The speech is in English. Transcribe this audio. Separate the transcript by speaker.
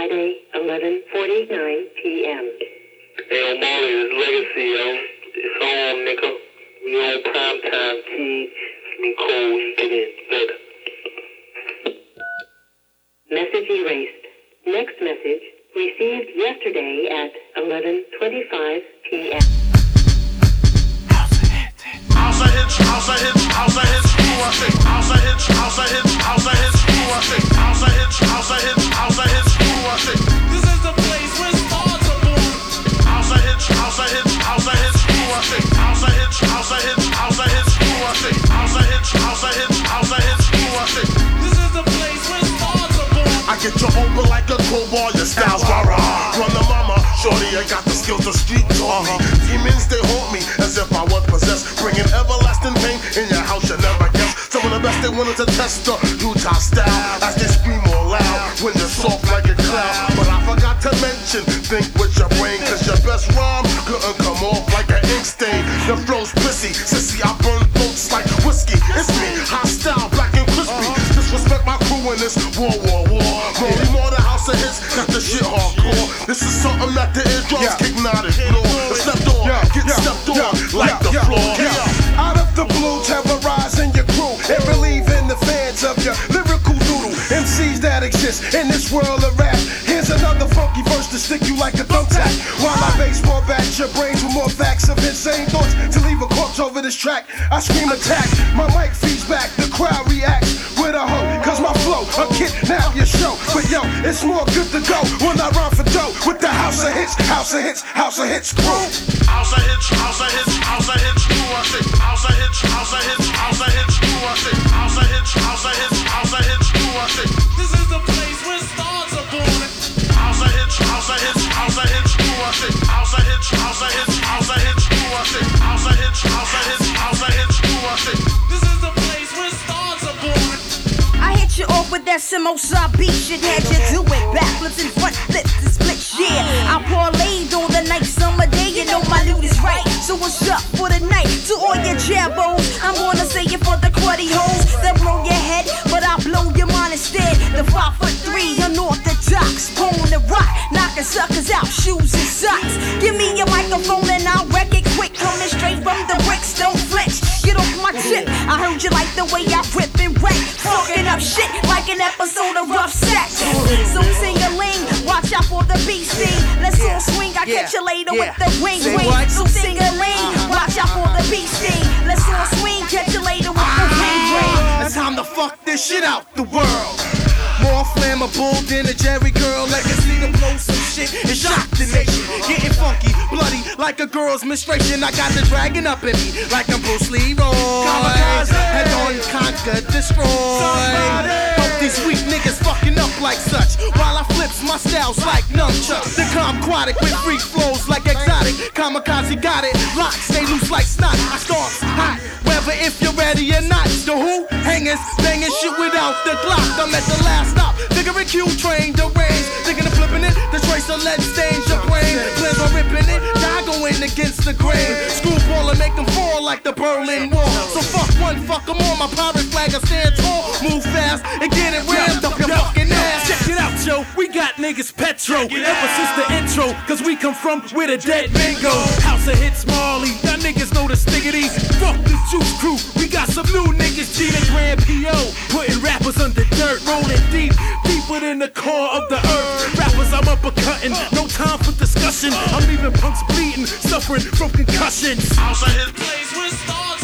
Speaker 1: Friday, 11:49 p.m.
Speaker 2: Hey, yo, Molly, it's Legacy, yo. It's on, nigga. We on prime time, kid. It's me cold. We get in. Later.
Speaker 1: Message erased. Next message received yesterday at 11:25 p.m.
Speaker 3: House of hits, house of hits, house of hits, house of hits, house of hits, house of hits, house of hits, house of hits, house of hits, house of hits. This is the place where stars are born. House of hits, house of hits, house of hits, house of hits, house of hits, house of hits, house of hits, house of hits, house of hits. This is the place where stars are born. I get you over like a crowbar, your style's rah-rah. Run the mama, shorty, I got the skills the street taught me. Demons, they haunt me as if I was possessed, bringing everlasting pain in your house, you never guess. Some of the best they wanted to test the Utah style as they scream more loud when you're soft like a cloud. But I forgot to mention, think with your brain, cause your best rhyme couldn't come off like an ink stain. The flow's pissy, sissy, I burn throats like whiskey. It's me, hostile, black and crispy. Disrespect my crew in this war. Rolling more the house of hits, got the shit hardcore. This is something that the eardrums kick not ignore. It's stepped on, get stepped on like the floor.
Speaker 4: Out of the blue, terrorizing your crew and relieving the fans of your lyrical noodle. MCs that exist in this world of rap. Here's another funky verse to stick you like a thumbtack. While I baseball bat your brains with more facts of insane thoughts to leave a corpse over this track. I scream attack, my mic feeds back, the crowd reacts with a hoe. Cause my flow, a kidnap your show. But yo, it's more good to go when I rhyme for dough with the house of hits, house of hits, house of hits crew.
Speaker 3: House of hits, house of hits, house of hits, house of hits, house of hits, house of hits, house of hits, house of hits, house of hits. This is the place where stars are born. House of hits, house of hits, house of hits, house of hits, house of hits, house of hits, house of hits, house of hits, house of hits. This is the place where stars are born.
Speaker 5: I hit you off with that Samosa beat shit, had you doing backflips and front flips and splits, yeah. I parlayed on the night summer day, you know my loot is right. So what's up for the night? To all your jabos, I'm gonna say it for the cruddy hoes that blow your head, but I blow your mind instead. The 5'3", unorthodox, bone to rock, knocking suckers out, shoes and socks. Give me your microphone and I'll wreck it quick, coming straight from the bricks, don't flinch. Get off my tip, I heard you like the way I rip and wreck, fucking up shit like an episode of Rough Sex. So sing a ling, watch out for the beastie. Let's all swing, I catch you later with the ring. So sing a ling, watch out for the beastie. Let's all swing, catch you later with the ring.
Speaker 4: It's time to fuck this shit out the world. More flammable than a Jerry Curl legacy to blow some shit and shock the nation. Getting funky, bloody like a girl's menstruation. I got the dragon up in me like I'm Bruce Leroy. Head on, conquer, destroy. Help these weak niggas fucking up like such. While I flips my styles like nunchucks. The aquatic with freak flows like exotic. Kamikaze got it, locked, stay loose like snot. I start hot, whether if you're ready or not. The who? Hangers, banging shit without the Glock. I'm at the last stop, figuring Q train the range. Thinking of flipping it, the trace of lead stains your brain. Plans on ripping it, die going against the grain. Screwball and make them fall like the Berlin Wall. So fuck one, fuck them all, my pirate flag I stand tall. Move fast and get it rammed up your fucking ass.
Speaker 6: Check it out, yo, we got niggas petro ever since the intro, cause we come from where the dead men go. House of hits Marley, y'all niggas know the stiggity. Fuck the Juice Crew, we got some new niggas. G the Grand P.O. putting rappers under dirt, rolling deep, deeper than the core of the earth. Rappers I'm uppercutting, no time for discussion. I'm leaving punks bleeding, suffering from concussions.
Speaker 3: House of hits, place where stars